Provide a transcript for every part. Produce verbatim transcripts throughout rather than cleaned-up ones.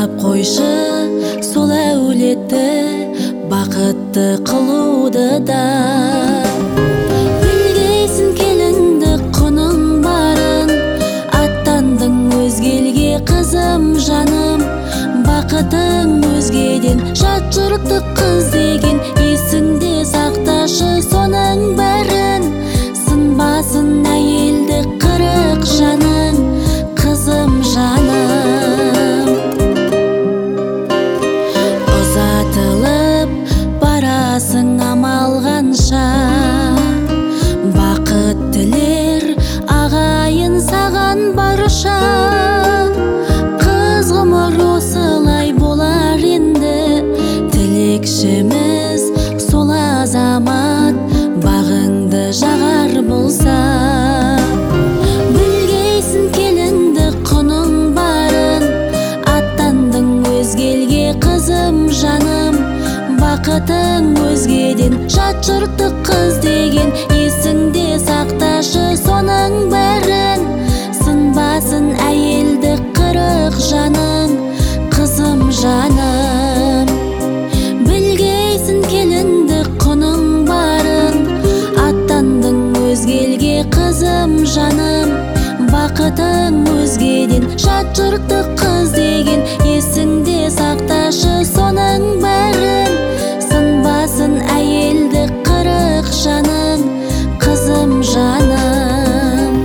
сынап қойшы сол әулетті бақытты қылуды да. Білгейсің келінді құның барын, аттандың өзгелге қызым жаным. Бақытың өзгеден жат жұрттық қыз деген, есіңде сақташы соның бәрін. Сынбасын әйелді қырық жаның, қызым жаным. Ұзатылып барасың амал қанша, бақыт тілер ағайын саған барша. Қыз ғұмыр осылай болар енді, тілекшіміз сол азамат бағыңды жағар болса. Білгейсің келінді құның барын, аттандың өзгелге қызым жаным. Бақытың өзгеден жат жұрттық қыз деген, есіңде сақташы соның бәрін. Сынбасын әйелді қырық жаның, қызым жаным. Білгейсің келінді құның барын, аттандың өзгелге қызым жаным. Бақытың өзгеден жат жұрттық қыз деген, есіңде сақташы соның бәрін. Сынбасын әйелді қырық жаның, қызым жаным.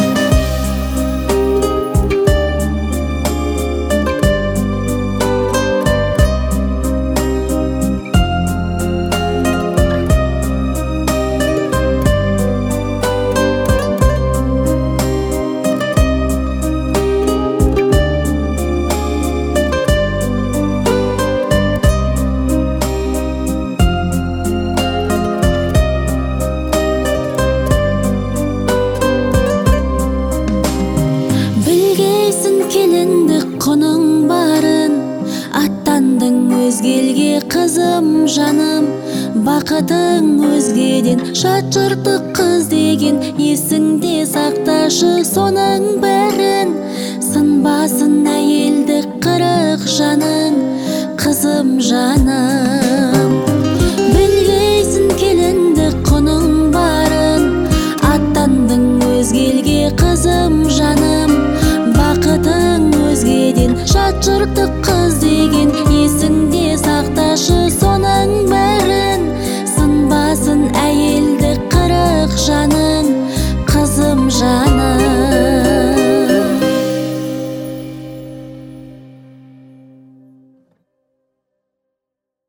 Келінді құның барын, аттандың өзгелге қызым жаным. Бақытың өзгеден жат жұрттық қыз деген, есіңде сақташы соның бәрін. Сынбасын әйелді қырық жаның, қызым жаным. Білгейсің келінді құның барын, аттандың өзгелге қызым жаным. Бақытың өзгеден жат жұрттық қыз